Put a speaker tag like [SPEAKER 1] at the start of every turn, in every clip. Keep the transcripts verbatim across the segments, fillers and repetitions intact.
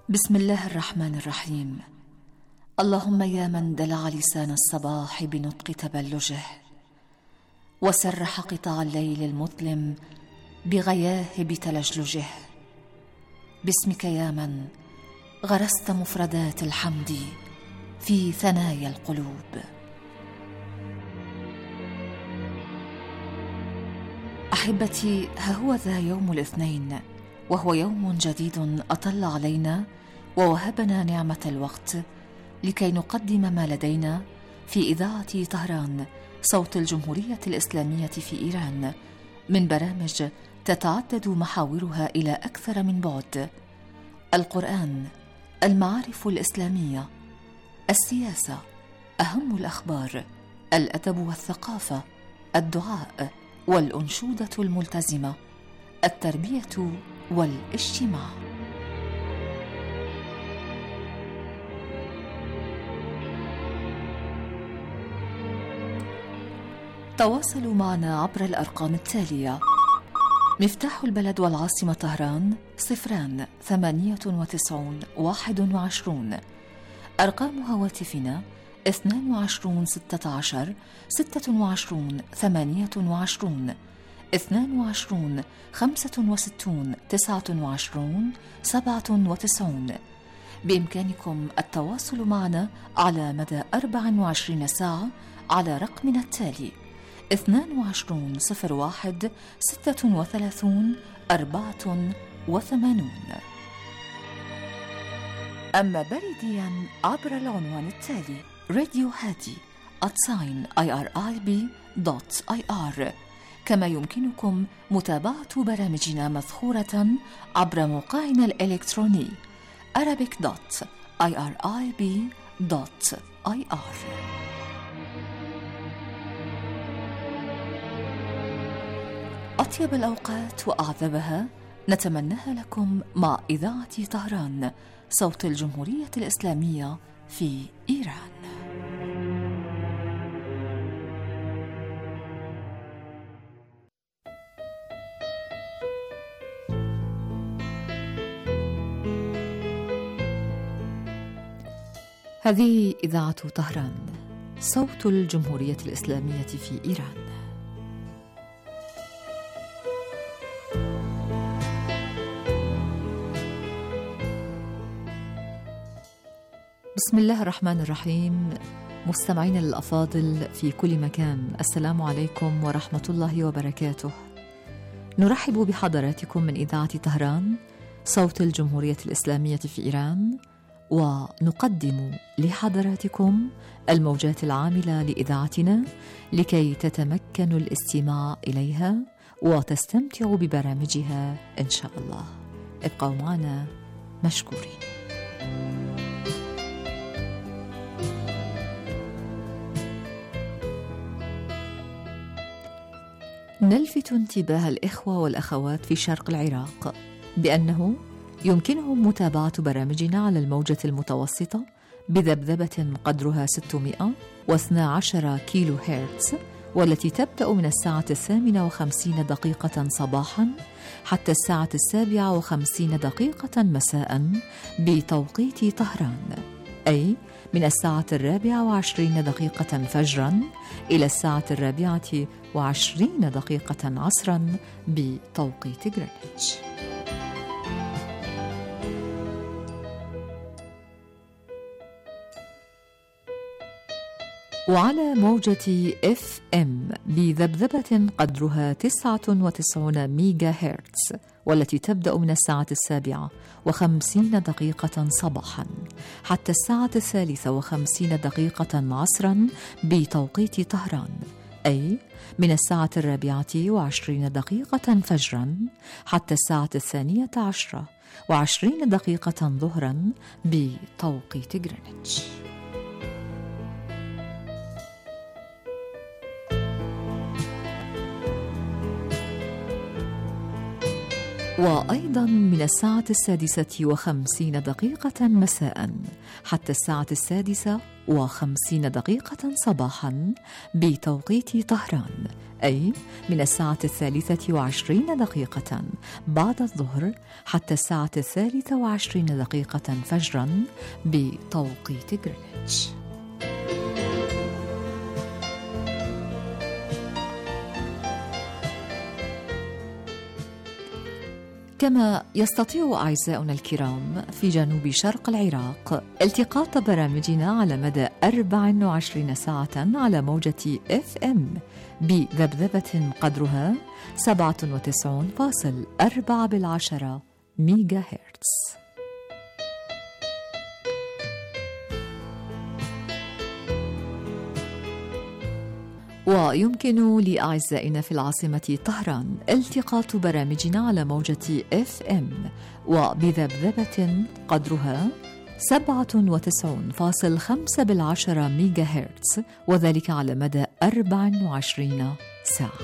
[SPEAKER 1] بسم الله الرحمن الرحيم. اللهم يا من دلع لسان الصباح بنطق تبلجه، وسرح قطاع الليل المظلم بغياهب تلجلجه، باسمك يا من غرست مفردات الحمد في ثنايا القلوب. أحبتي، ها هو ذا يوم الاثنين، وهو يوم جديد أطل علينا ووهبنا نعمة الوقت لكي نقدم ما لدينا في إذاعة طهران، صوت الجمهورية الإسلامية في إيران، من برامج تتعدد محاورها إلى أكثر من بعد: القرآن، المعارف الإسلامية، السياسة، أهم الأخبار، الأدب والثقافة، الدعاء والأنشودة الملتزمة، التربية والاجتماع. تواصلوا معنا عبر الأرقام التالية: مفتاح البلد والعاصمة طهران صفران ثمانية وتسعون واحد وعشرون. أرقام هواتفنا اثنان وعشرون ستة عشر ستة وعشرون ثمانية وعشرون، اثنان وعشرون خمسة وستون تسعة وعشرون سبعة وتسعون. بإمكانكم التواصل معنا على مدى أربع وعشرين ساعة على رقمنا التالي: اثنان وعشرون صفر واحد ستة وثلاثون أربعة وثمانون. أما بريديا عبر العنوان التالي: راديو هادي at sign irib دوت آي آر. كما يمكنكم متابعة برامجنا مثخورة عبر موقعنا الإلكتروني arabic دوت آي آر آي بي دوت آي آر. أطيب الأوقات وأعذبها نتمناها لكم مع إذاعة طهران، صوت الجمهورية الإسلامية في إيران. هذه إذاعة طهران، صوت الجمهورية الإسلامية في إيران. بسم الله الرحمن الرحيم. مستمعينا الأفاضل في كل مكان، السلام عليكم ورحمة الله وبركاته. نرحب بحضراتكم من إذاعة طهران، صوت الجمهورية الإسلامية في إيران، ونقدم لحضراتكم الموجات العاملة لإذاعتنا لكي تتمكنوا الاستماع إليها وتستمتعوا ببرامجها إن شاء الله. ابقوا معنا مشكورين. نلفت انتباه الإخوة والأخوات في شرق العراق بأنه يمكنهم متابعة برامجنا على الموجة المتوسطة بذبذبة قدرها ستمائة واثني عشر كيلو هرتز، والتي تبدأ من الساعة الثامنة وخمسين دقيقة صباحا حتى الساعة السابعة وخمسين دقيقة مساء بتوقيت طهران، أي من الساعة الرابعة وعشرين دقيقة فجرا إلى الساعة الرابعة وعشرين دقيقة عصرا بتوقيت غرينتش. وعلى موجة إف إم بذبذبة قدرها تسعة وتسعين ميجا هرتز، والتي تبدأ من الساعة السابعة وخمسين دقيقة صباحا حتى الساعة الثالثة وخمسين دقيقة عصرا بتوقيت طهران، أي من الساعة الرابعة وعشرين دقيقة فجرا حتى الساعة الثانية عشرة وعشرين دقيقة ظهرا بتوقيت غرينتش. وأيضا من الساعة السادسة وخمسين دقيقة مساء حتى الساعة السادسة وخمسين دقيقة صباحا بتوقيت طهران، أي من الساعة الثالثة وعشرين دقيقة بعد الظهر حتى الساعة الثالثة وعشرين دقيقة فجرا بتوقيت غرينتش. كما يستطيع أعزائنا الكرام في جنوب شرق العراق التقاط برامجنا على مدى أربع وعشرين ساعة على موجة إف إم بذبذبة قدرها سبعة وتسعين فاصلة أربعة بالعشرة ميجا هرتز. ويمكن لأعزائنا في العاصمة طهران التقاط برامجنا على موجة إف إم وبذبذبة قدرها سبعة وتسعين فاصلة خمسة بالعشرة ميجا هرتز، وذلك على مدى أربع وعشرين ساعة.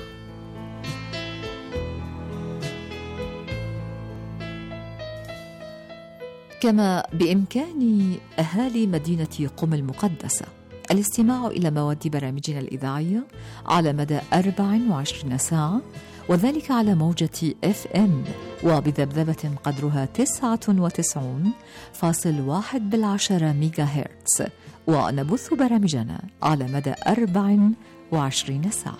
[SPEAKER 1] كما بإمكان أهالي مدينة قم المقدسة الاستماع إلى مواد برامجنا الإذاعية على مدى أربع وعشرين ساعة، وذلك على موجة إف إم وبذبذبة قدرها تسعة وتسعين فاصلة واحد بالعشرة ميجا هرتز، ونبث برامجنا على مدى أربع وعشرين ساعة.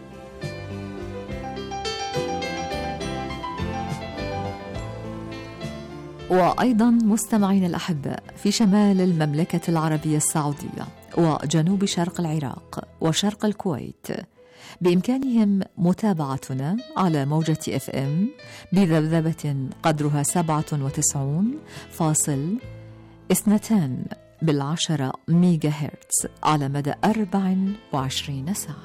[SPEAKER 1] وأيضا مستمعين الأحباء في شمال المملكة العربية السعودية وجنوب شرق العراق وشرق الكويت بإمكانهم متابعتنا على موجة إف إم بذبذبة قدرها سبعة وتسعين فاصل اثنتان بالعشرة ميجا هرتز على مدى أربع وعشرين ساعة.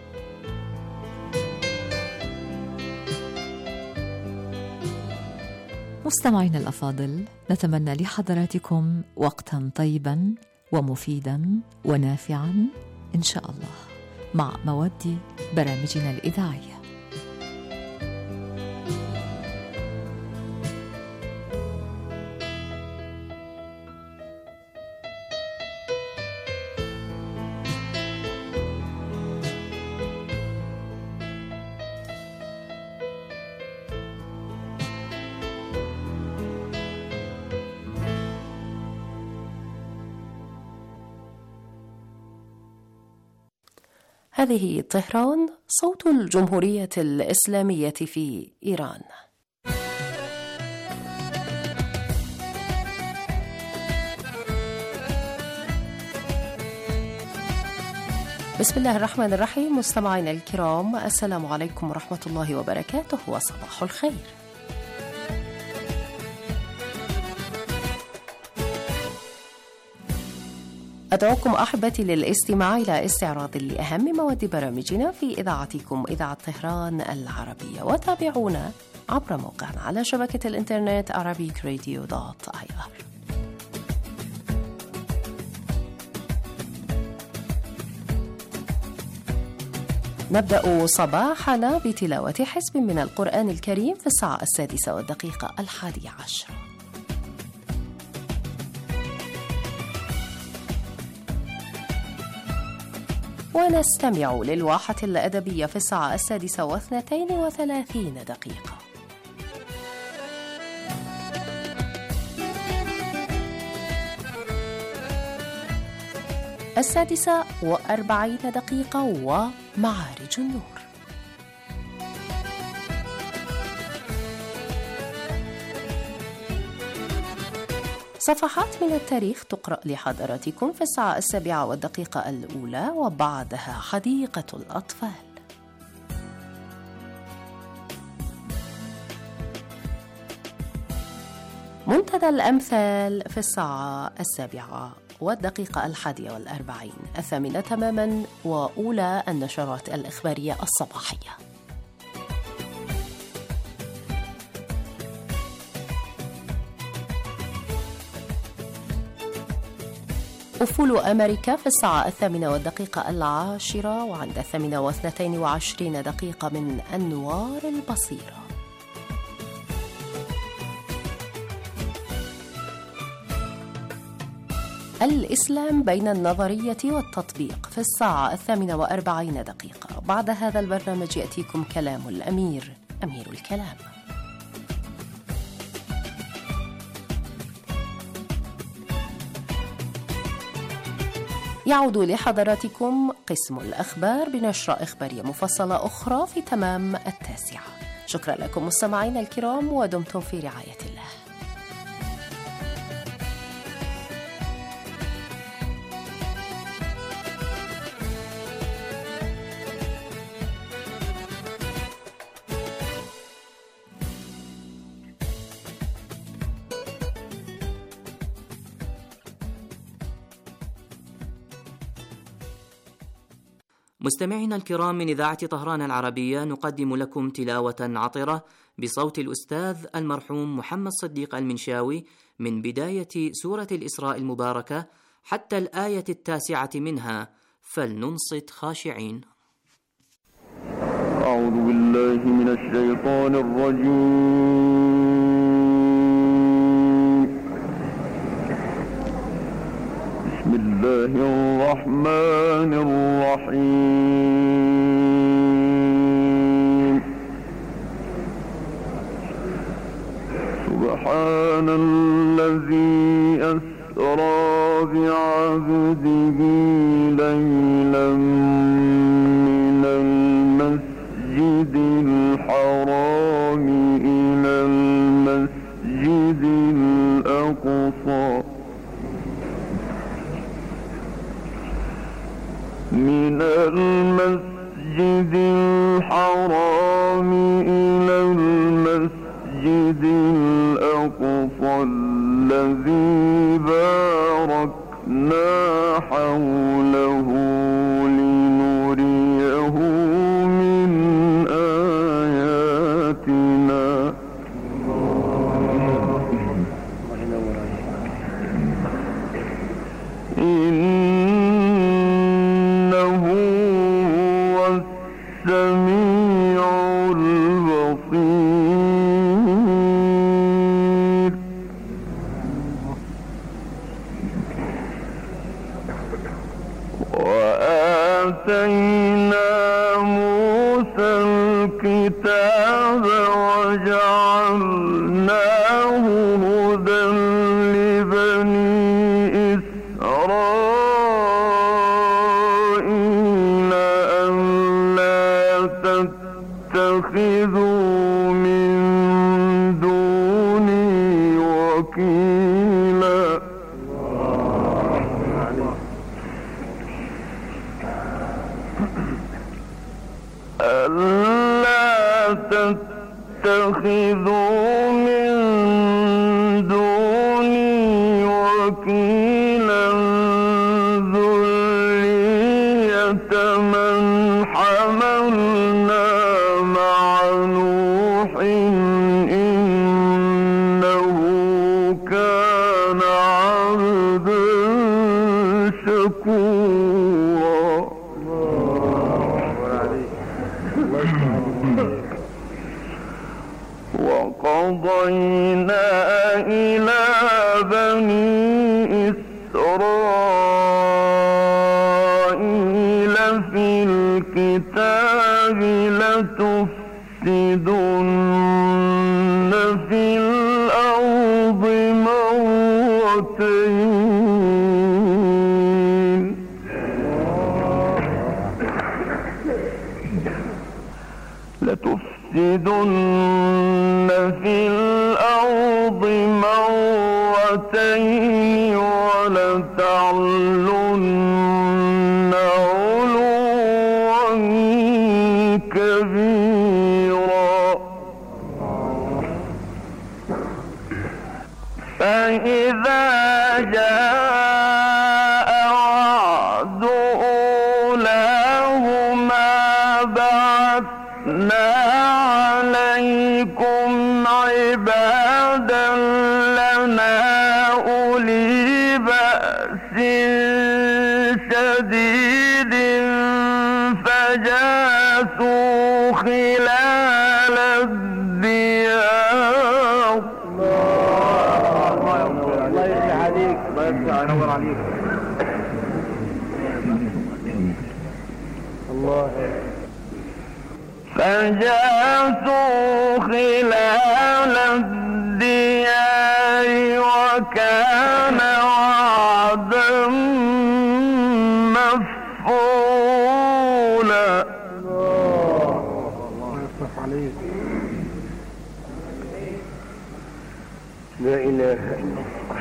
[SPEAKER 1] مستمعين الأفاضل، نتمنى لحضراتكم وقتا طيبا ومفيدا ونافعا إن شاء الله مع مواد برامجنا الإذاعية.
[SPEAKER 2] هذه طهران، صوت الجمهورية الإسلامية في إيران. بسم الله الرحمن الرحيم. مستمعينا الكرام، السلام عليكم ورحمة الله وبركاته وصباح الخير. أدعوكم أحبتي للاستماع إلى استعراض لأهم مواد برامجنا في إذاعتكم إذاعة طهران العربية، وتابعونا عبر موقعنا على شبكة الإنترنت arabic radio dot i r. نبدأ صباحنا بتلاوة حزب من القرآن الكريم في الساعة السادسة والدقيقة الحادية عشر. ونستمع للواحة الأدبية في الساعة السادسة واثنتين وثلاثين دقيقة. السادسة وأربعين دقيقة ومعارج النور. صفحات من التاريخ تقرأ لحضراتكم في الساعة السابعة والدقيقة الأولى، وبعدها حديقة الأطفال. منتدى الأمثال في الساعة السابعة والدقيقة الحادية والأربعين، الثامنة تماما وأولى النشرات الإخبارية الصباحية. أفول أمريكا في الساعة الثامنة والدقيقة العاشرة، وعند الثامنة واثنتين وعشرين دقيقة من أنوار البصيرة. الإسلام بين النظرية والتطبيق في الساعة الثامنة وأربعين دقيقة. بعد هذا البرنامج يأتيكم كلام الأمير، أمير الكلام. يعود لحضراتكم قسم الأخبار بنشرة إخبارية مفصلة أخرى في تمام التاسعة. شكرا لكم مستمعينا الكرام، ودمتم في رعاية الله.
[SPEAKER 3] مستمعينا الكرام، من إذاعة طهران العربية نقدم لكم تلاوة عطرة بصوت الأستاذ المرحوم محمد صديق المنشاوي من بداية سورة الإسراء المباركة حتى الآية التاسعة منها، فلننصت خاشعين.
[SPEAKER 4] أعوذ بالله من الشيطان الرجيم. بسم الله الرحمن الرحيم. سبحان الذي أسرى بعبده ليلا من المسجد الحرام إلى المسجد الأقصى من المسجد الحرام إلى المسجد الأقصى الذي باركنا حوله لنريه من آياتنا إنه هو السميع البصير. وآتينا موسى الكتاب وجعلناه هدى لبني إسرائيل ألا تتخذوا من دوني وكيلا. ألا تتخذوا من دوني وكيلا ذرية من حملنا مع نوح إنه كان عبدا شكورا. وقضينا إلى بني إسرائيل في الكتاب لتفسدن في الأرض مرتين لتفسدن في الأرض مرتين ولتعلن علوا كبيرا. فإذا جاء وعد أولاهما بعثنا عليكم عبادا لنا أولي بأس شديد فجاسوا خلال الديار.
[SPEAKER 5] الله يفتح عليك، الله ينور عليك.
[SPEAKER 4] فجاسوا خلال الديار وكان وعدا مفعولا.
[SPEAKER 5] الله يفتح عليك. لا إله إلا الله.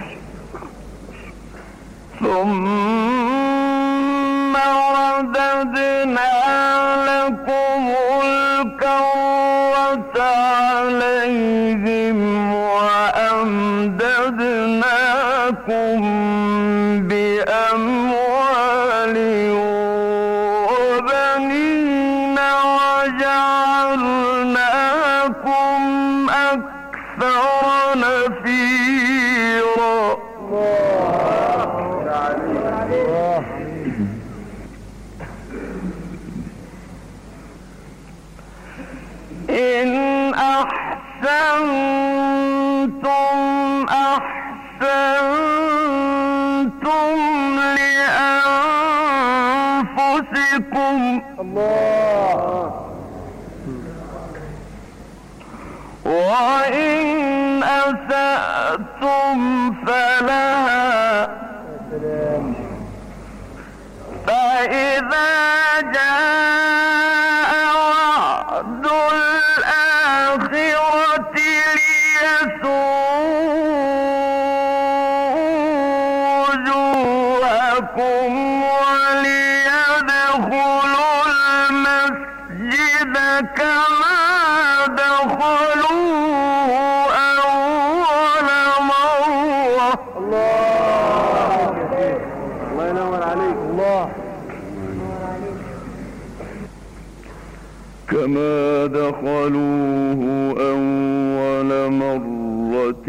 [SPEAKER 4] ثم رددنا لكم الكرة عليهم وأمددناكم بأموال وبنين وجعلناكم أكثر نفيرا. إن أحسنتم أحسنتم لأنفسكم وإن أسأتم فلها فإذا جاء وعد الآخرة ليسوءوا وجوهكم وليدخلوا المسجد كما دخلوه أول مرة.
[SPEAKER 5] الله ينور عليك. الله
[SPEAKER 4] كما دخلوه أول مرة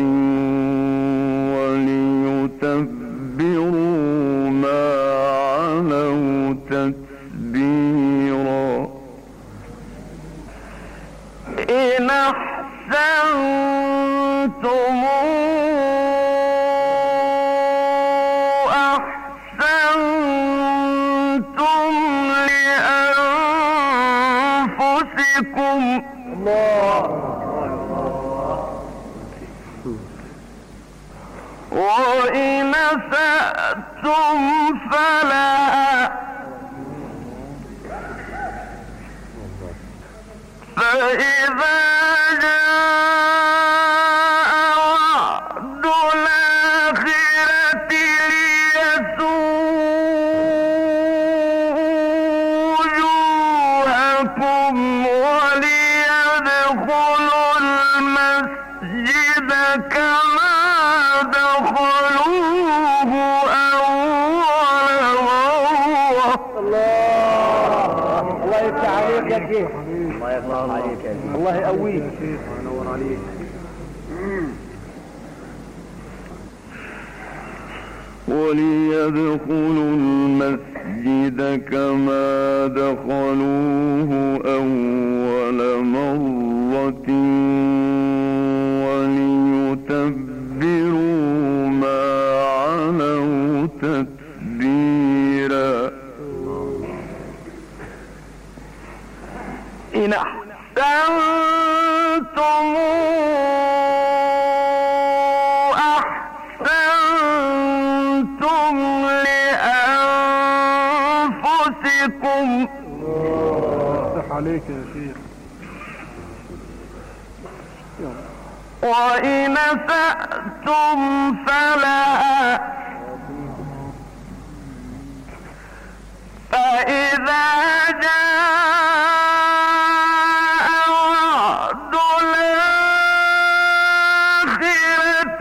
[SPEAKER 4] وليتبروا ما علوا تتبيرا. إن أحسنتم أحسنتم لأنفسكم وإن أسأتم فلها فإذا جاء وعد الآخرة ليسوءوا وجوهكم وليدخلوا المسجد كما دخلوه أول مرة.
[SPEAKER 5] الله يفتح عليك يا شيخ. الله يفتح عليك يا شيخ. الله يقويك. ينور عليك.
[SPEAKER 4] وليدخلوا المسجد كما دخلوه أول مرة وليتبروا ما علوا تتبيرا. إن أحسنتم أحسنتم لأنفسكم
[SPEAKER 5] يفتح عليك يا شيخ.
[SPEAKER 4] وإن أسأتم فلها فإذا جاء وعد الآخرة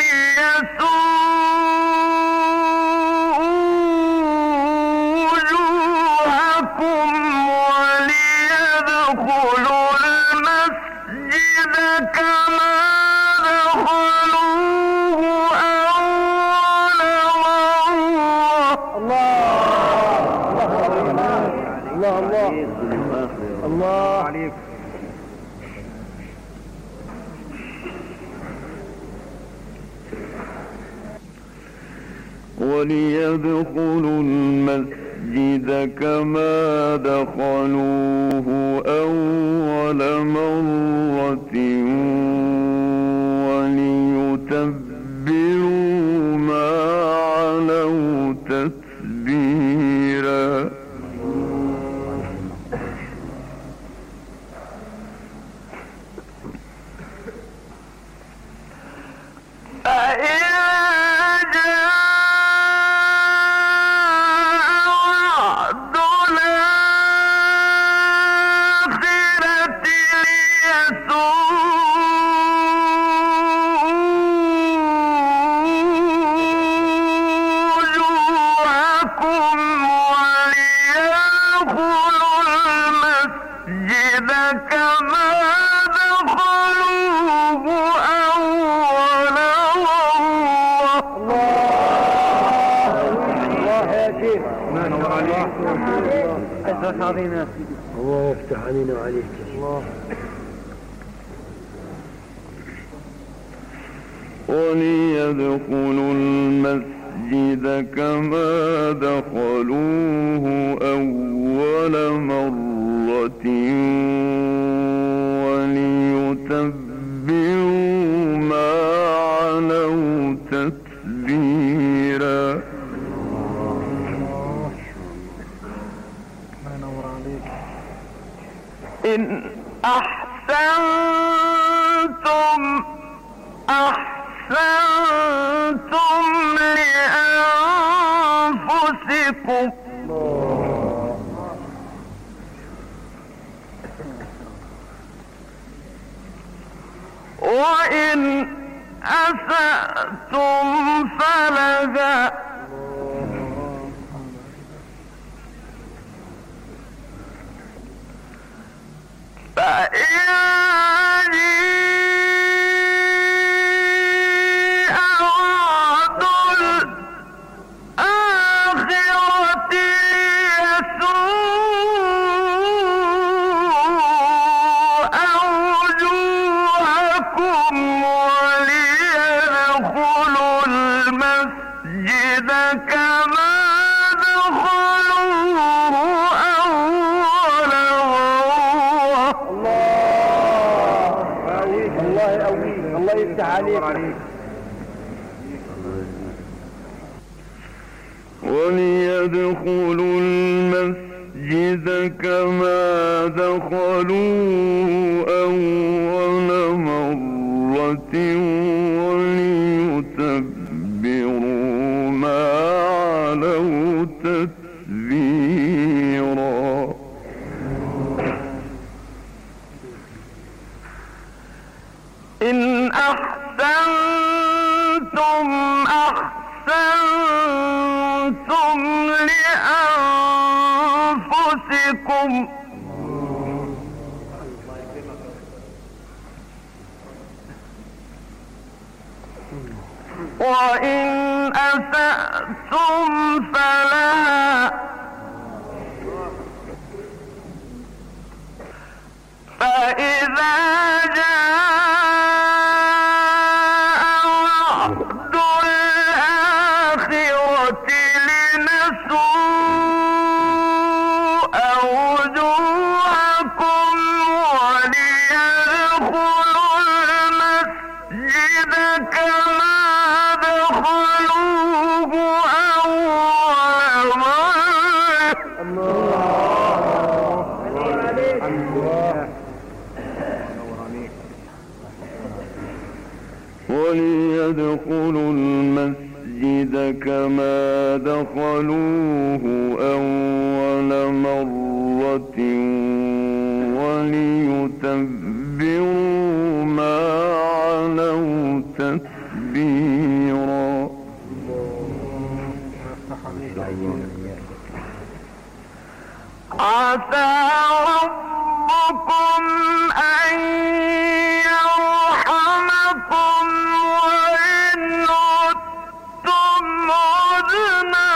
[SPEAKER 4] ليسوءوا وجوهكم وليدخلوا المسجد كما دخلوه أول مرة.
[SPEAKER 5] الله الله الله عليك.
[SPEAKER 4] وليدخلوا المسجد المسجد كما دخلوه أول مرة وليتبروا ما علوا تتبيرا.
[SPEAKER 5] الله يفتح علينا وعليك. الله.
[SPEAKER 4] وليدخلوا المسجد كما دخلوه أول مرة وليتبروا ما علوا تتبيرا. إن أحسنتم أحسنتم لأنفسكم وإن أسأتم فلها فإن أرادوا الآخرة ليسوءوا وجوهكم وليدخلوا المسجد كما دخلوه أول
[SPEAKER 5] الله يفتح عليك.
[SPEAKER 4] وليدخلوا المسجد كما دخلوه أول مرة وليتبروا ما علوا تتبيرا. إن أحسنتم أحسنتم لأنفسكم وإن أسأتم فلها فإذا جاء وعد الآخرة لنسوء وجوهكم وليدخلوا المسجد كما دخلوه أول مرة. وليدخلوا المسجد كما دخلوه أول مرة وليتبروا ما علوا تتبيرا. عسى ربكم أن يرحمكم وإن عدتم عدنا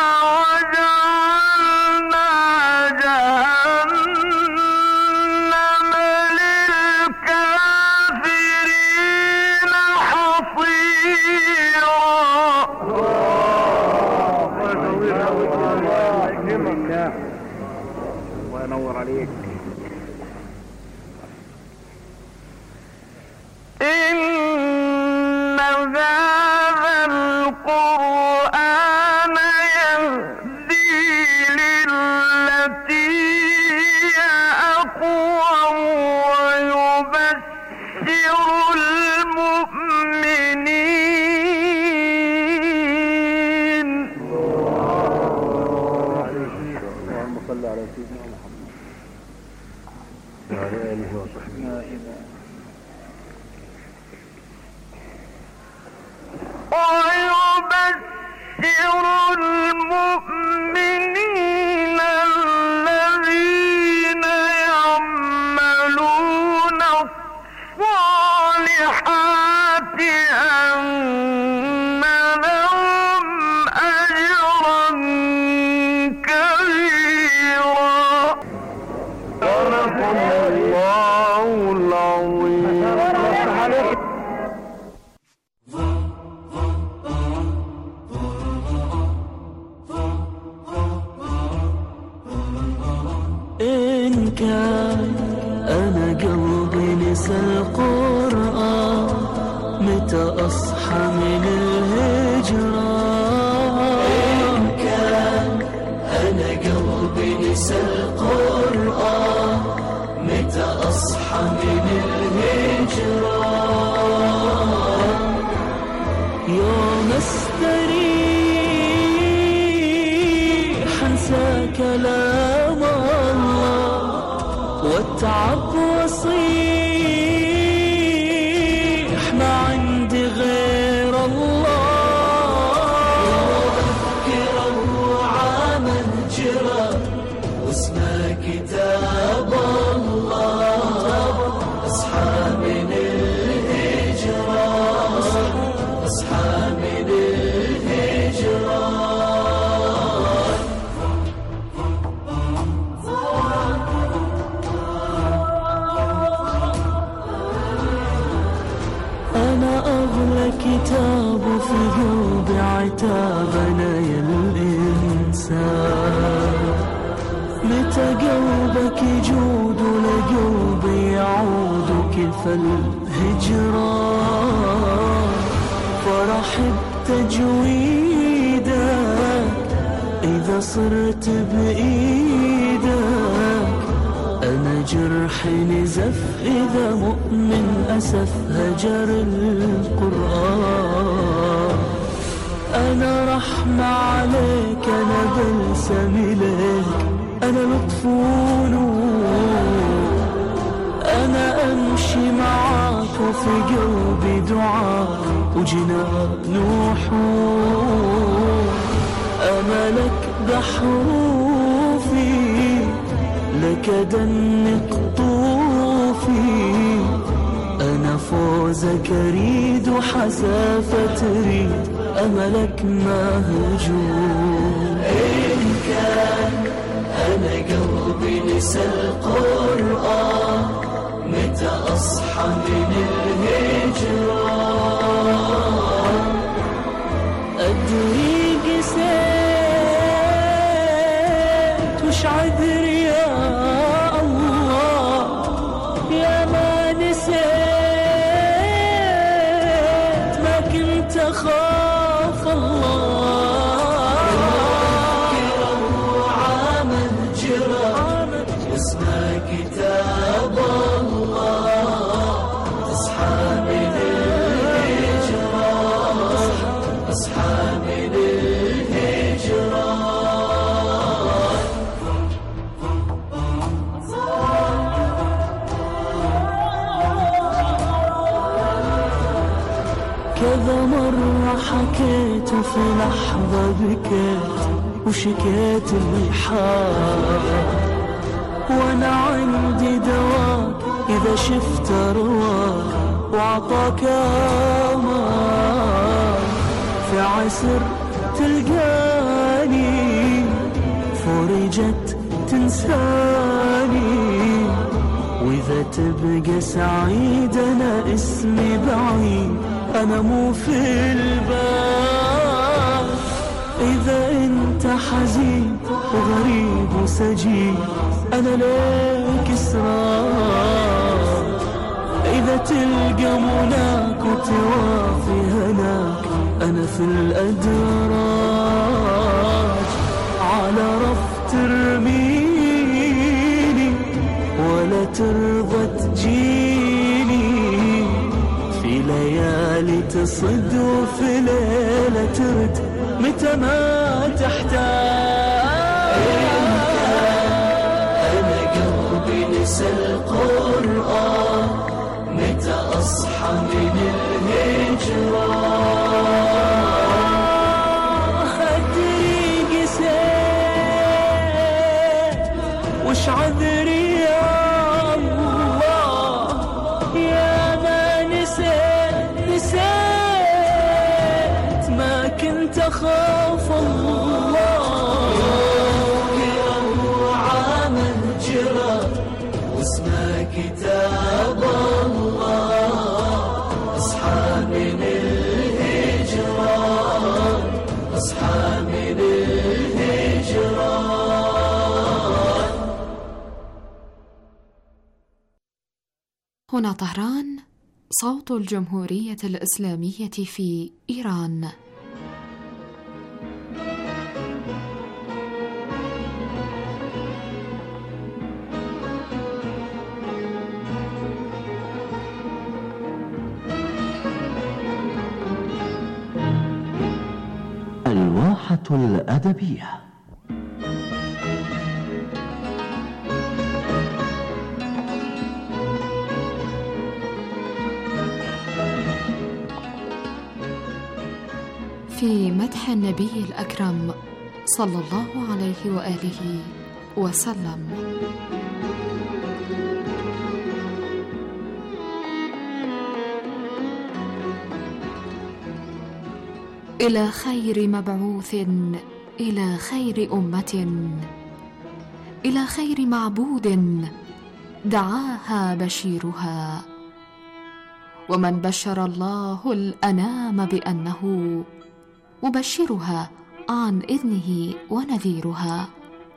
[SPEAKER 4] وجعلنا جهنم للكافرين إن هذا القرآن يهدي للتي هي أقوم ويبشر المؤمنين.
[SPEAKER 5] اللهم صل على سيدنا محمد وعلى آله وصحبه.
[SPEAKER 4] ويبشر المؤمنين الذين يعملون الصالحات أن لهم أجرا كبيرا. صدق الله العظيم.
[SPEAKER 6] إن كان أنا قلبي نسى القرآن متى أصحى من الهجرة. إن كان أنا قلبي نسى القرآن متى أصحى من الهجرة. يوم استريح انسى كلام الله واتعب واصيح ما عندي غير الله. أذكر وعامل جرى واسمع كتاب الله. اصحى من الهجرة اصحى من الهجرة. أنا أغلى كتاب في قلبي عتابنا يا الإنسان. متى قلبك يجود ولقلبي يعود كيف الهجران. فرح بتجويدك إذا صرت بإيدك. أنا جرحي نزف إذا مؤمن أسف هجر القرآن. أنا رحمة عليك أنا بلسم إليك أنا لطف ونور. أنا أمشي معاك وفي قلبي دعاء وجنان وحور. أملك بحروفي لك دنق طوفي. أنا فوزك أريد وحسافة تريد أملك مهجور. إن كان أنا قلبي نسى القرآن متى أصحى من الهجرة. أدري قسيت وش عذري يا الله. يا ما نسيت ما كنت أخاف الله. وعامل جرى واسمع كتاب الله. اصحى من الهجرة اصحى من الهجرة. كذا مرة حكيت وفي لحظة بكيت وشكيت الحال. وانا عندي دواك اذا شفت رواك وعطاك امان. في عسر تلقاني فرجت تنساني. واذا تبقى سعيد انا اسمي بعيد أنا مو في البال. إذا أنت حزين وغريب وسجين أنا لك إسرار. إذا تلقى مناك وتوافي هناك أنا في الأدراج على رف ترميني ولا ترضى تجيني في ليالي تصد وفي ليلة ترد متى ما تحتاج. أنا قلبي نسى القرآن متى أصحى من الهجرة. الطريق سير وش عذري يا الله يا ما نسيت نسيت ما كنت أخاف الله. كتاب الله اصحى من الهجران اصحى من الهجران.
[SPEAKER 7] هنا طهران، صوت الجمهورية الإسلامية في إيران.
[SPEAKER 8] الواحة الأدبية.
[SPEAKER 7] في مدح النبي الأكرم صلى الله عليه وآله وسلم. إلى خير مبعوث، إلى خير أمة، إلى خير معبود دعاها بشيرها. ومن بشر الله الأنام بأنه مبشرها عن إذنه ونذيرها.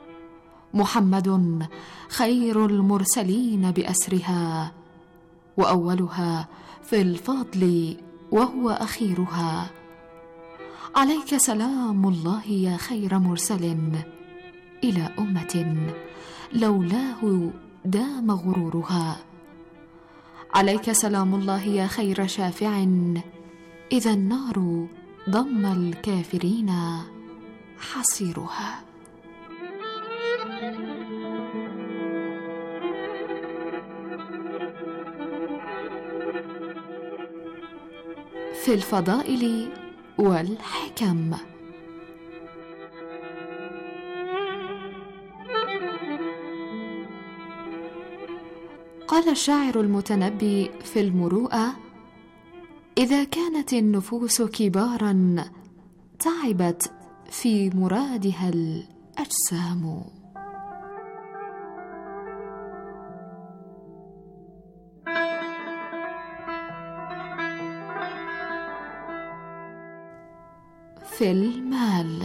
[SPEAKER 7] محمد خير المرسلين بأسرها، وأولها في الفضل وهو أخيرها. عليك سلام الله يا خير مرسل إلى أمة لولاه دام غرورها. عليك سلام الله يا خير شافع إذا النار ضم الكافرين حصيرها. في الفضائل والحكم. قال الشاعر المتنبي في المروءة: إذا كانت النفوس كبارا تعبت في مرادها الأجسام. في المال.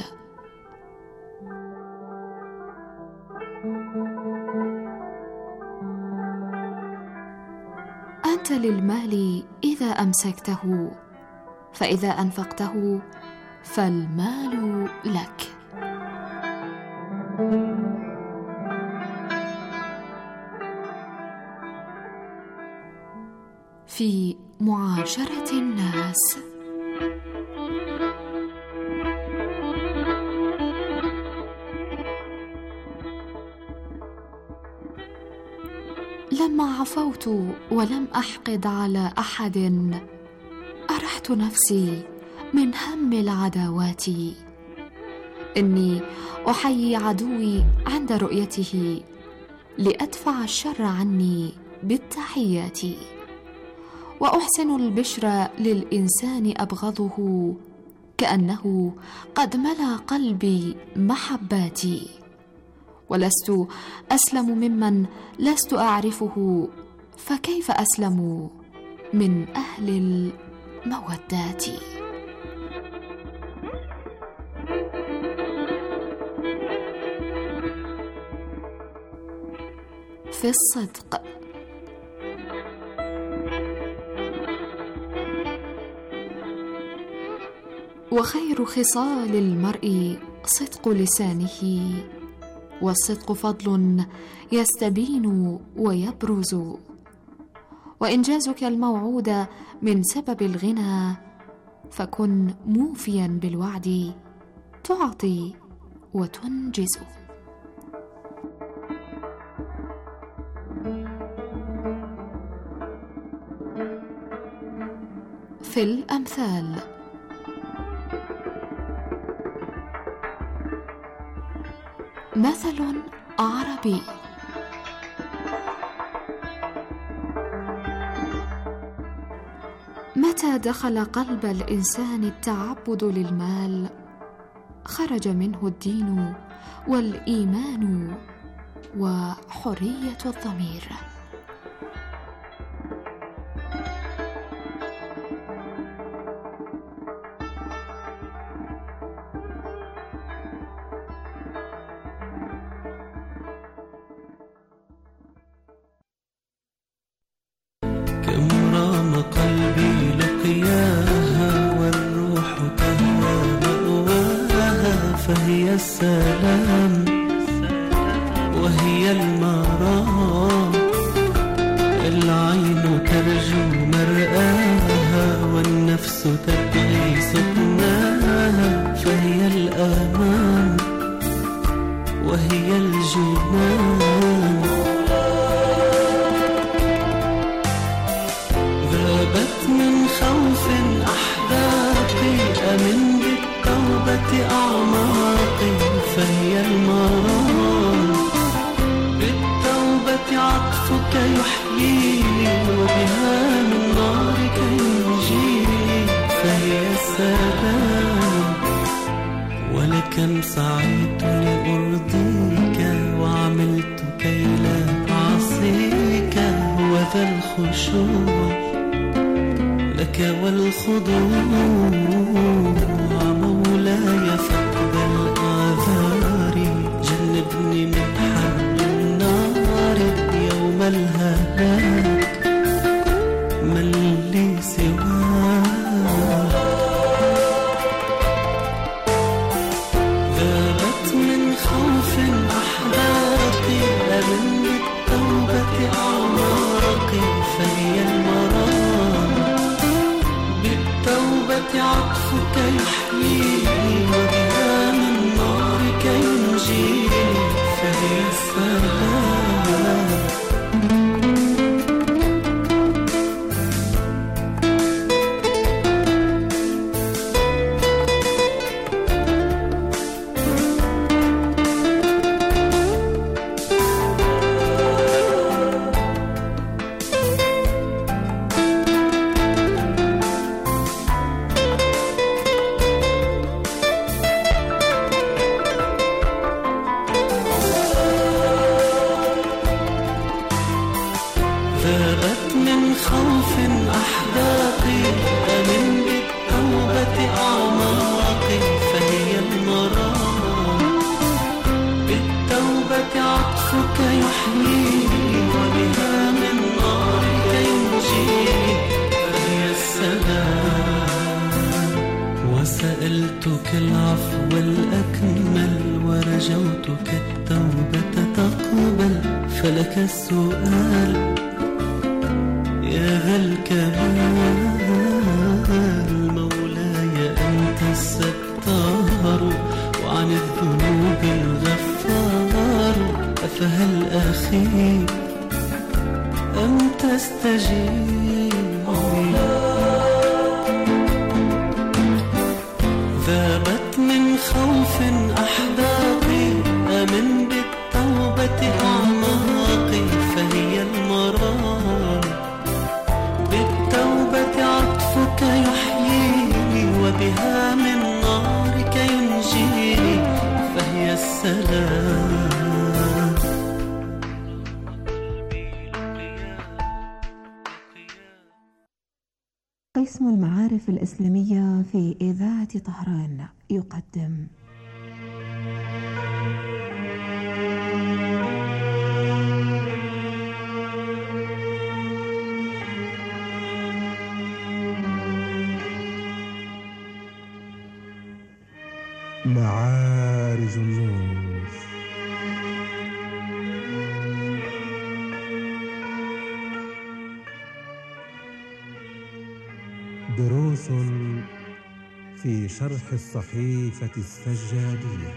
[SPEAKER 7] أنت للمال إذا أمسكته، فإذا أنفقته فالمال لك. في معاشرة الناس. لما عفوت ولم أحقد على أحد أرحت نفسي من هم العداوات. إني أحيي عدوي عند رؤيته لأدفع الشر عني بالتحيات. وأحسن البشر للإنسان أبغضه كأنه قد ملا قلبي محباتي. ولست أسلم ممن لست أعرفه، فكيف أسلم من أهل المودات. في الصدق. وخير خصال المرء صدق لسانه، والصدق فضل يستبين ويبرز، وإنجازك الموعود من سبب الغنى، فكن موفيا بالوعد تعطي وتنجز. في الأمثال: مثل عربي: متى دخل قلب الإنسان التعبد للمال خرج منه الدين والإيمان وحرية الضمير.
[SPEAKER 6] قلبي لقياها والروح تهوى مأواها، فهي السلام وهي المرام، العين ترجو مرآها والنفس تبغي سكناها، فهي الأمان وهي الجنان. من خوف أحبابي أمن بالتوبة أعماقي، فهي المرام بالتوبة عطفك يحييني، وبها من نارك ينجيني، فهي السلام. ولكم سعيت لأرضيك وعملت كي لا أعصيك، وذا الخشوع لك والخضوع، مولاي فاقبل أعذاري، جنبني من حر النار يوم الهلاك، من لي سواك. ذابت من خوف أحلاقي أمن بالتوبة أعماقي، فهي المرام بالتوبة عطفك يحييني، وبها من نارك ينجيني، فهي السلام. ذابت من خوف أحداقي أمن بالتوبة أعماقي، فهي المرام بالتوبة عطفك يحييني، وبها من نارك ينجيني، فهي السلام. وسألتك العفو الأكمل ورجوتك التوبة تقبل، فلك السؤال يا ذا الكمال، مولاي أنت الستار وعن الذنوب الغفار، أفهل أخي أم تستجيب؟ ذابت من خوف أحداقي أمن بالتوبة أعماقي، فهي المرام بالتوبة عطفك يحييني، وبها من نارك ينجيني، فهي السلام.
[SPEAKER 9] قسم المعارف الإسلامية في إذاعة طهران يقدم
[SPEAKER 10] معارج النور. دروس في شرح الصحيفة السجادية.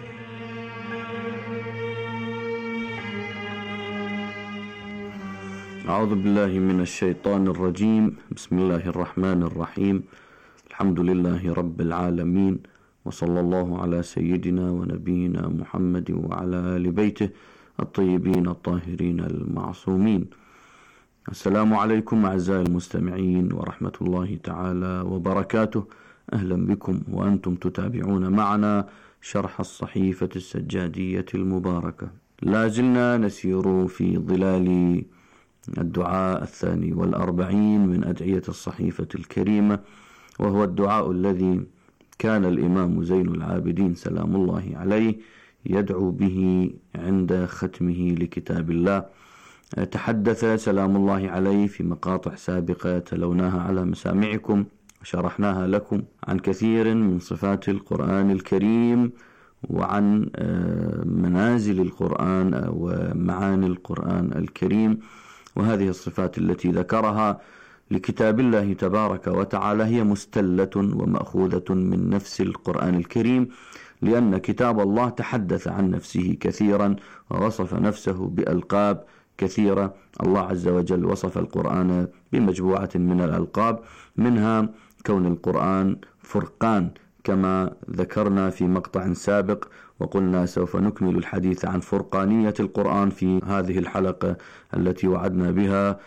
[SPEAKER 11] أعوذ بالله من الشيطان الرجيم. بسم الله الرحمن الرحيم. الحمد لله رب العالمين، وصلى الله على سيدنا ونبينا محمد وعلى آل بيته الطيبين الطاهرين المعصومين. السلام عليكم أعزائي المستمعين ورحمة الله تعالى وبركاته. أهلا بكم وأنتم تتابعون معنا شرح الصحيفة السجادية المباركة. لا زلنا نسير في ظلال الدعاء الثاني والأربعين من أدعية الصحيفة الكريمة، وهو الدعاء الذي كان الإمام زين العابدين سلام الله عليه يدعو به عند ختمه لكتاب الله. تحدث سلام الله عليه في مقاطع سابقة تلوناها على مسامعكم وشرحناها لكم عن كثير من صفات القرآن الكريم، وعن منازل القرآن ومعاني القرآن الكريم، وهذه الصفات التي ذكرها لكتاب الله تبارك وتعالى هي مستلة ومأخوذة من نفس القرآن الكريم، لأن كتاب الله تحدث عن نفسه كثيرا ووصف نفسه بألقاب كثيرة. الله عز وجل وصف القرآن بمجموعة من الألقاب، منها كون القرآن فرقان كما ذكرنا في مقطع سابق، وقلنا سوف نكمل الحديث عن فرقانية القرآن في هذه الحلقة التي وعدنا بها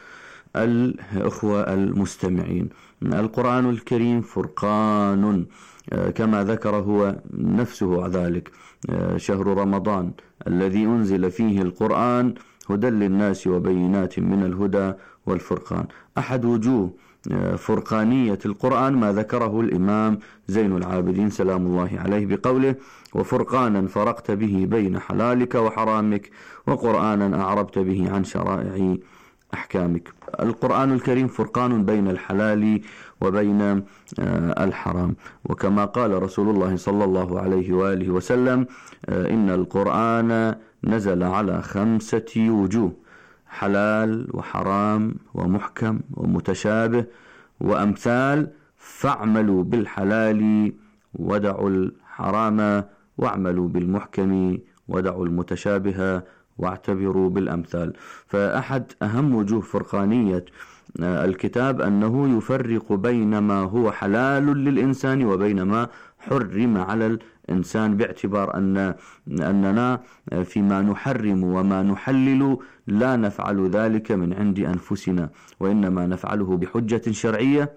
[SPEAKER 11] الأخوة المستمعين. القرآن الكريم فرقان كما ذكر هو نفسه ذلك. شهر رمضان الذي أنزل فيه القرآن هدى للناس وبينات من الهدى والفرقان. أحد وجوه فرقانية القرآن ما ذكره الإمام زين العابدين سلام الله عليه بقوله: وفرقانا فرقت به بين حلالك وحرامك، وقرآنا أعربت به عن شرائع أحكامك. القرآن الكريم فرقان بين الحلال وبين الحرام، وكما قال رسول الله صلى الله عليه وآله وسلم: إن القرآن نزل على خمسة وجوه: حلال وحرام ومحكم ومتشابه وأمثال، فاعملوا بالحلال ودعوا الحرام، واعملوا بالمحكم ودعوا المتشابه، واعتبروا بالأمثال. فأحد أهم وجوه فرقانية الكتاب أنه يفرق بين ما هو حلال للإنسان وبين ما حرم على الإنسان، باعتبار أن أننا فيما نحرم وما نحلل لا نفعل ذلك من عند أنفسنا، وإنما نفعله بحجة شرعية،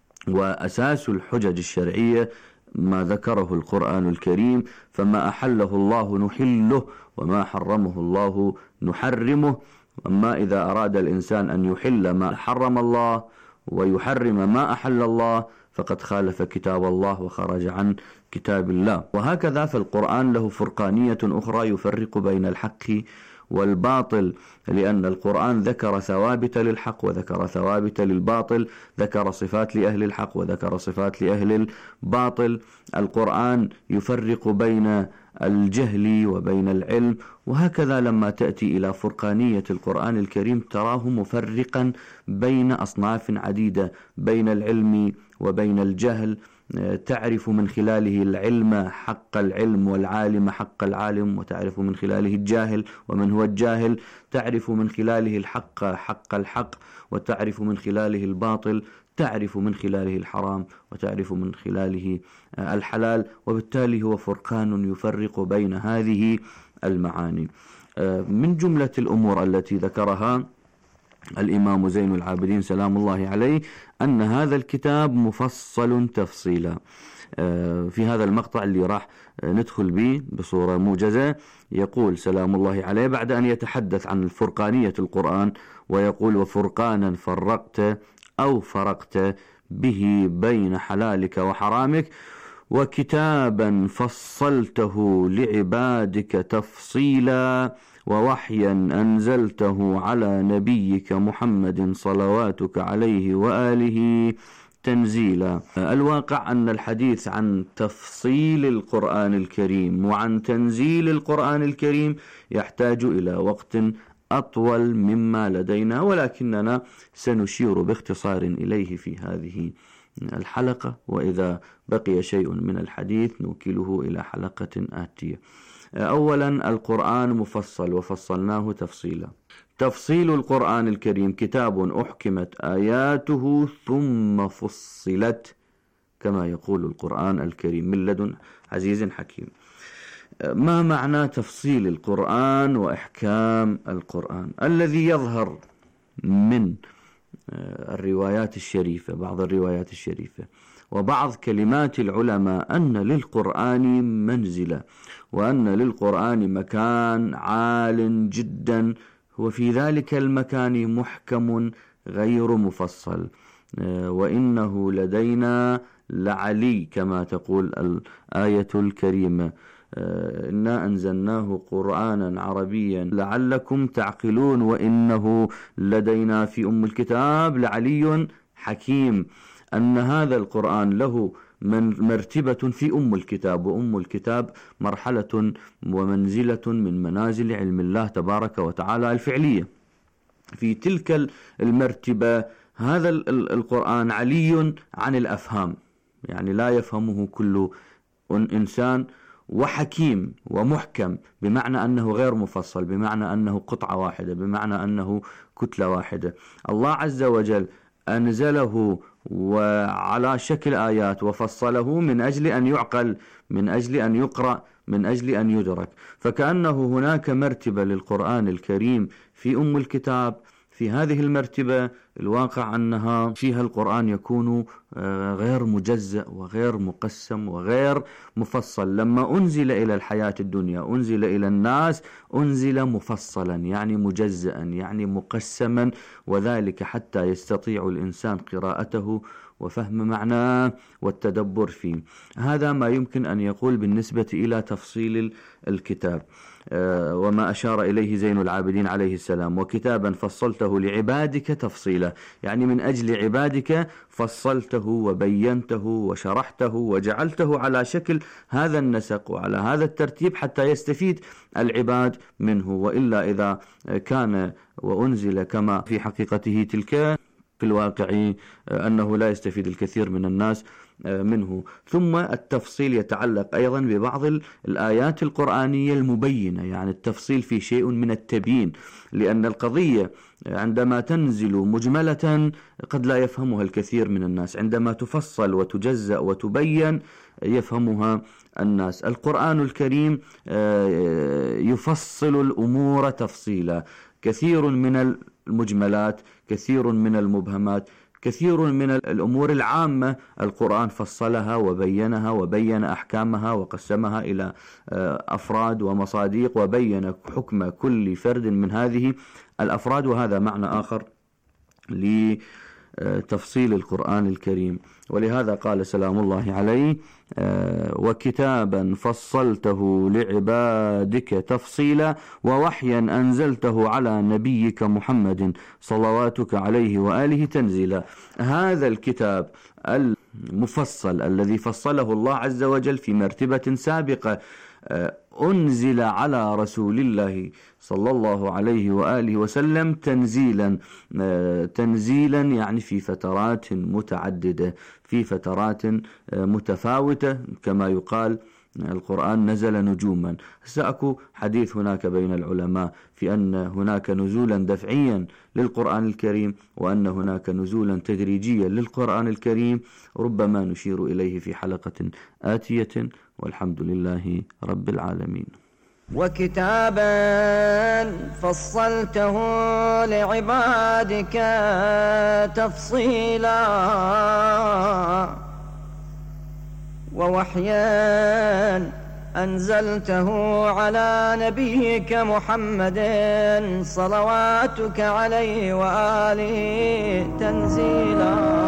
[SPEAKER 11] وأساس الحجج الشرعية ما ذكره القرآن الكريم: فما أحله الله نحله وما حرمه الله نحرمه. أما إذا أراد الإنسان أن يحل ما حرم الله ويحرم ما أحل الله فقد خالف كتاب الله وخرج عن كتاب الله. وهكذا فالقرآن له فرقانية أخرى يفرق بين الحق والباطل، لأن القرآن ذكر ثوابت للحق وذكر ثوابت للباطل، ذكر صفات لأهل الحق وذكر صفات لأهل الباطل. القرآن يفرق بين الجهل وبين العلم، وهكذا لما تأتي إلى فرقانية القرآن الكريم تراه مفرقا بين أصناف عديدة، بين العلم وبين الجهل. تعرف من خلاله العلم حق العلم والعالم حق العالم، وتعرف من خلاله الجاهل ومن هو الجاهل، تعرف من خلاله الحق حق الحق، وتعرف من خلاله الباطل، تعرف من خلاله الحرام، وتعرف من خلاله الحلال. وبالتالي هو فرقان يفرق بين هذه المعاني. من جملة الأمور التي ذكرها الإمام زين العابدين سلام الله عليه أن هذا الكتاب مفصل تفصيلا. في هذا المقطع اللي راح ندخل به بصورة موجزة يقول سلام الله عليه بعد أن يتحدث عن فرقانية القرآن ويقول: وفرقانا فرقت أو فرقت به بين حلالك وحرامك، وكتابا فصلته لعبادك تفصيلا، ووحيا أنزلته على نبيك محمد صلواتك عليه وآله تنزيلا. الواقع أن الحديث عن تفصيل القرآن الكريم وعن تنزيل القرآن الكريم يحتاج إلى وقت أطول مما لدينا، ولكننا سنشير باختصار إليه في هذه الحلقة، وإذا بقي شيء من الحديث نوكله إلى حلقة آتية. أولا، القرآن مفصل وفصلناه تفصيلا. تفصيل القرآن الكريم كتاب أحكمت آياته ثم فصلت، كما يقول القرآن الكريم من لدن عزيز حكيم. ما معنى تفصيل القرآن وإحكام القرآن؟ الذي يظهر من الروايات الشريفة، بعض الروايات الشريفة وبعض كلمات العلماء، أن للقرآن منزلة وأن للقرآن مكان عال جدا، وفي ذلك المكان محكم غير مفصل، وإنه لدينا لعلي كما تقول الآية الكريمة: إنا أنزلناه قرآنا عربيا لعلكم تعقلون وإنه لدينا في أم الكتاب لعلي حكيم. أن هذا القرآن له من مرتبة في أم الكتاب، وأم الكتاب مرحلة ومنزلة من منازل علم الله تبارك وتعالى الفعلية. في تلك المرتبة هذا القرآن علي عن الأفهام، يعني لا يفهمه كل إنسان، وحكيم ومحكم، بمعنى أنه غير مفصل، بمعنى أنه قطعة واحدة، بمعنى أنه كتلة واحدة. الله عز وجل أنزله وعلى شكل آيات وفصله من أجل أن يعقل، من أجل أن يقرأ، من أجل أن يدرك. فكأنه هناك مرتبة للقرآن الكريم في أم الكتاب. في هذه المرتبة الواقع أنها فيها القرآن يكون غير مجزأ وغير مقسم وغير مفصل. لما أنزل إلى الحياة الدنيا، أنزل إلى الناس، أنزل مفصلا، يعني مجزأ، يعني مقسما، وذلك حتى يستطيع الإنسان قراءته وفهم معناه والتدبر فيه. هذا ما يمكن أن يقول بالنسبة إلى تفصيل الكتاب، وما أشار إليه زين العابدين عليه السلام: وكتابا فصلته لعبادك تفصيلا، يعني من أجل عبادك فصلته وبينته وشرحته وجعلته على شكل هذا النسق وعلى هذا الترتيب حتى يستفيد العباد منه. وإلا إذا كان وأنزل كما في حقيقته تلك، في الواقع أنه لا يستفيد الكثير من الناس منه. ثم التفصيل يتعلق أيضا ببعض الآيات القرآنية المبينة، يعني التفصيل في شيء من التبيين، لأن القضية عندما تنزل مجملة قد لا يفهمها الكثير من الناس، عندما تفصل وتجزأ وتبين يفهمها الناس. القرآن الكريم يفصل الأمور تفصيلا، كثير من المجملات، كثير من المبهمات، كثير من الأمور العامة القرآن فصلها وبينها وبين أحكامها وقسمها إلى أفراد ومصاديق، وبين حكم كل فرد من هذه الأفراد. وهذا معنى آخر لتفصيل القرآن الكريم. ولهذا قال سلام الله عليه: وكتابا فصلته لعبادك تفصيلا ووحيا أنزلته على نبيك محمد صلواتك عليه وآله تنزيلا. هذا الكتاب المفصل الذي فصله الله عز وجل في مرتبة سابقة أنزل على رسول الله صلى الله عليه وآله وسلم تنزيلا، تنزيلا يعني في فترات متعددة، في فترات متفاوتة، كما يقال القرآن نزل نجوما. سأكو حديث هناك بين العلماء في أن هناك نزولا دفعيا للقرآن الكريم، وأن هناك نزولا تدريجيا للقرآن الكريم، ربما نشير إليه في حلقة آتية، والحمد لله رب العالمين.
[SPEAKER 12] وكتابا فصلته لعبادك تفصيلا ووحيا أنزلته على نبيك محمد صلواتك عليه وآله تنزيلا.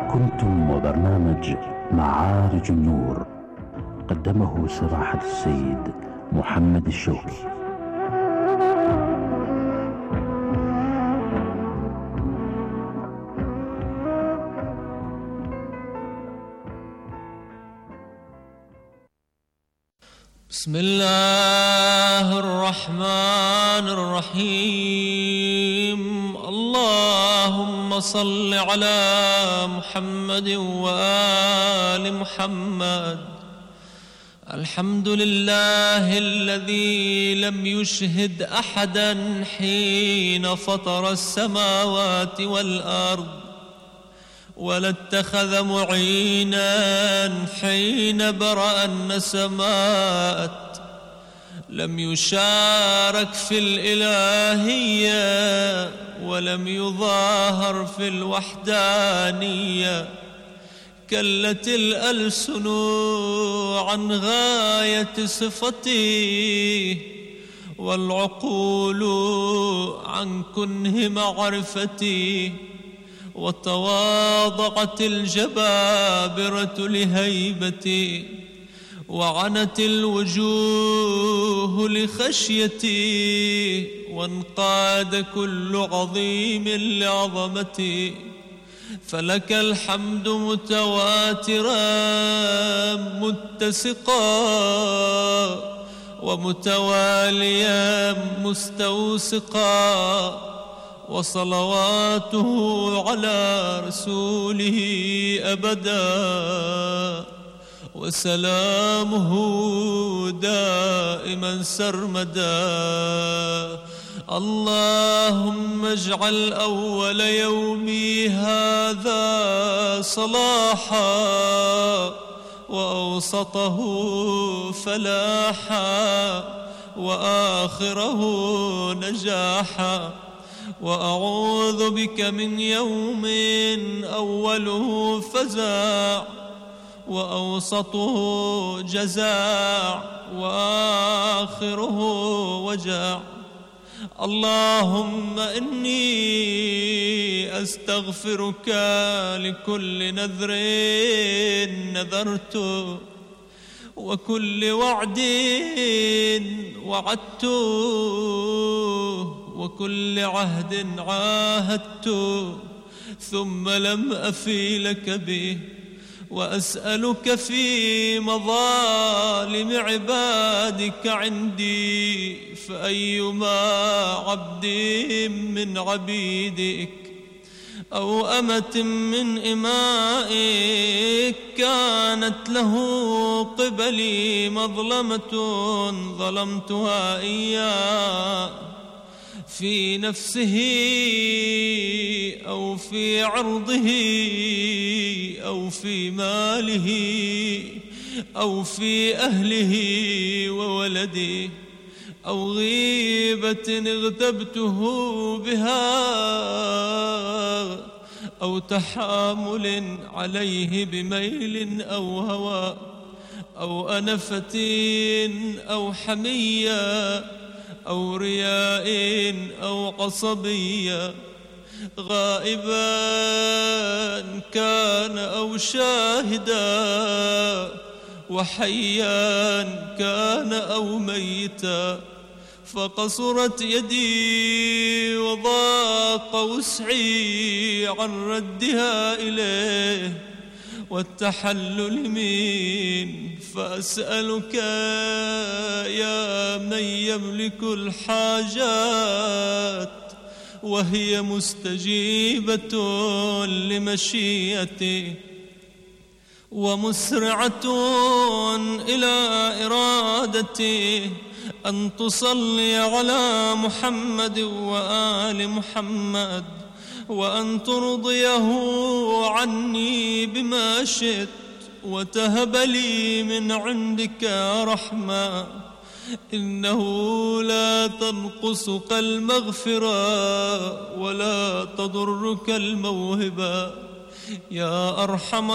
[SPEAKER 8] كنتم وبرنامج معارج النور، قدمه سراحة السيد محمد الشوقي.
[SPEAKER 13] بسم الله الرحمن الرحيم. اللهم صل على محمد وآل محمد. الحمد لله الذي لم يشهد أحدا حين فطر السماوات والأرض، ولا اتخذ معينا حين برأ النسمات، لم يشارك في الإلهية ولم يظاهر في الوحدانية. كلت الألسن عن غاية صفته، والعقول عن كنه معرفتي، وتواضعت الجبابرة لهيبتي، وعنت الوجوه لخشيتي، وانقاد كل عظيم لعظمتي. فلك الحمد متواترا متسقا، ومتواليا مستوسقا، وصلواته على رسوله أبدا، وسلامه دائما سرمدا. اللهم اجعل أول يومي هذا صلاحا، وأوسطه فلاحا، وآخره نجاحا. وأعوذ بك من يوم أوله فزاع، وأوسطه جزاع، وآخره وجاع. اللهم إني أستغفرك لكل نذر نذرته، وكل وعد وعدته، وكل عهد عاهدته ثم لم أفي لك به. وأسألك في مظالم عبادك عندي، فأيما عبد من عبيدك أو أمة من إمائك كانت له قبلي مظلمة ظلمتها إياه، في نفسه أو في عرضه أو في ماله أو في أهله وولده، أو غيبة اغتبته بها، أو تحامل عليه بميل أو هوى، أو أنفة أو حمية، أو رياء أو عصبية، غائبا كان أو شاهدا، وحيا كان أو ميتا. فقصرت يدي وضاق وسعي عن ردها إليه والتحلل من. فأسألك يا من يملك الحاجات وهي مستجيبة لمشيئته، ومسرعة إلى إرادته، أن تصلي على محمد وآل محمد، وأن ترضيه عني بما شئت، وتهب لي من عندك رحمة، إنه لا تنقصك المغفرة ولا تضرك الموهبة يا أرحم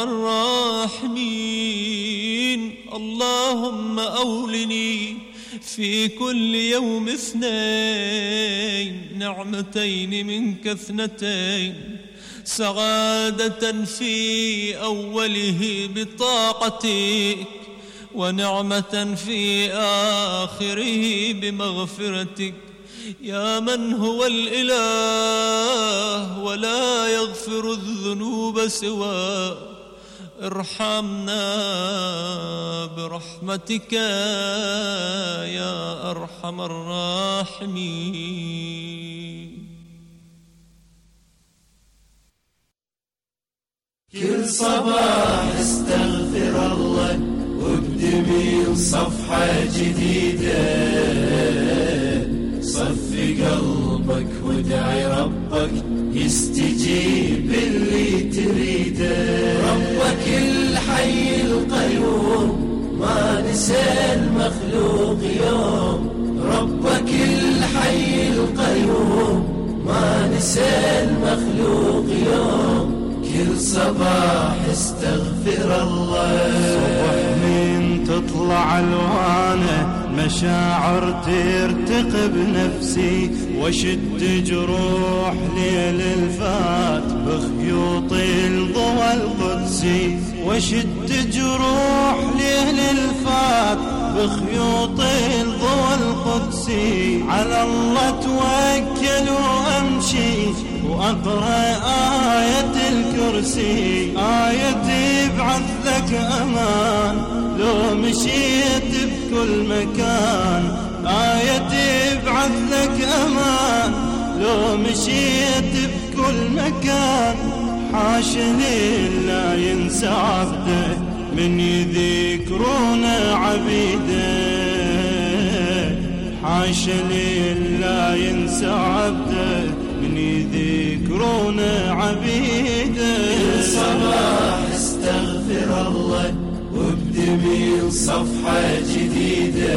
[SPEAKER 13] الراحمين. اللهم أولني في كل يوم اثنين نعمتين منك اثنتين، سعادة في أوله بطاعتك، ونعمة في آخره بمغفرتك. يا من هو الإله ولا يغفر الذنوب سواه، ارحمنا برحمتك يا أرحم الراحمين.
[SPEAKER 6] كل صباح استغفر الله وابدي صفحة جديدة، صفي قلبك وادعي ربك يستجيب اللي تريده. ربك الحي القيوم ما نسى المخلوق يوم، ربك الحي القيوم ما نسى المخلوق يوم. كل صباح استغفر الله.
[SPEAKER 14] صبح من تطلع الوانه مشاعر ترتقب نفسي، وشد جروح ليل الفات بخيوط الضوى القدسي، وشد جروح ليل الفات بخيوط الضوى القدسي. على الله توكل وامشي واقرا آية الكرسي، آية تبعث لك امان لو مشيت بكل مكان، آية تبعث لك امان لو مشيت بكل مكان. حاشني لا ينسى عبده من يذكرون عبيده، حاشني لا ينسى عبده من يذكرون عبيده.
[SPEAKER 6] كل صباح استغفر الله وابدي من صفحة جديدة،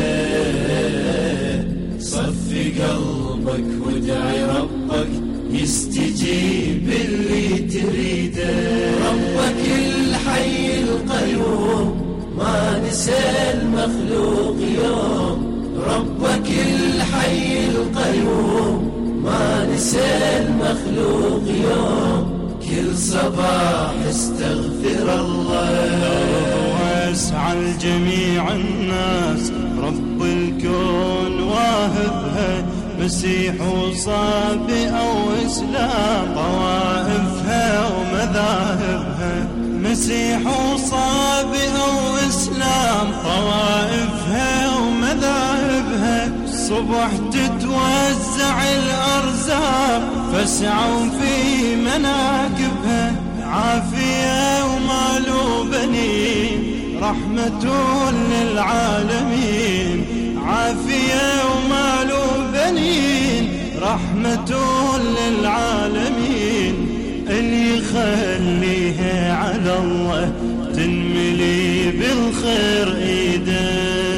[SPEAKER 6] صفي قلبك وادعي ربك يستجيب اللي تريده. ربك الحي القيوم ما نسى المخلوق يوم، ربك الحي القيوم ما نسى المخلوق يوم. كل صباح استغفر الله.
[SPEAKER 14] واسع الجميع الناس رب الكون واهبها، مسيح وصابئ أو إسلام طوائفها ومذاهبها، مسيح وصابئ أو إسلام طوائفها ومذاهبها. الصبح تتوزع الأرزاق فاسعوا في مناكبها، عافية ومال وبنين رحمة للعالمين، عافية ومال وبنين رحمة للعالمين. اللي يخليها على الله تنملي بالخير ايده،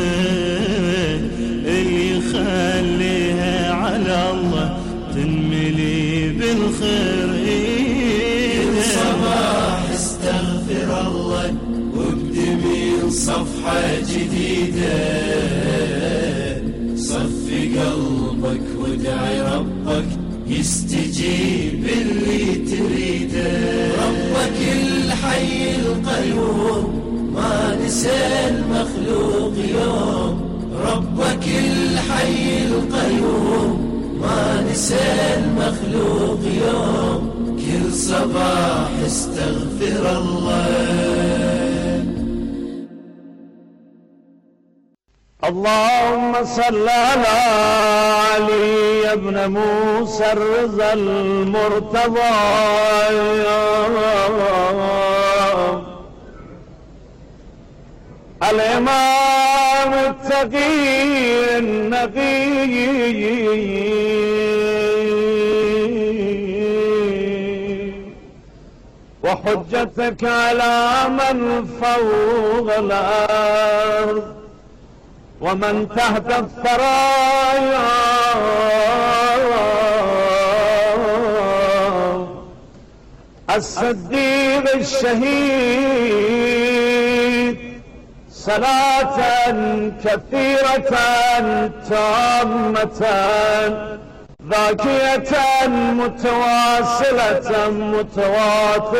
[SPEAKER 14] اللي يخليها على الله تنملي بالخير ايده.
[SPEAKER 6] صباح استغفر الله وابدي من صفحة جديدة، صفي قلبك وادعي ربك يستجيب اللي تريده. ربك الحي القيوم ما نسى المخلوق يوم، ربك الحي القيوم ما نسى المخلوق يوم. كل صباح استغفر الله.
[SPEAKER 4] اللهم صل على علي بن موسى الرضا المرتضى، الإمام التقي النقي، وحجتك على من فوق الأرض ومن تحت الثرايا، الصديق الشهيد، صلاة كثيرة تامة ذاكية متواصلة متواترة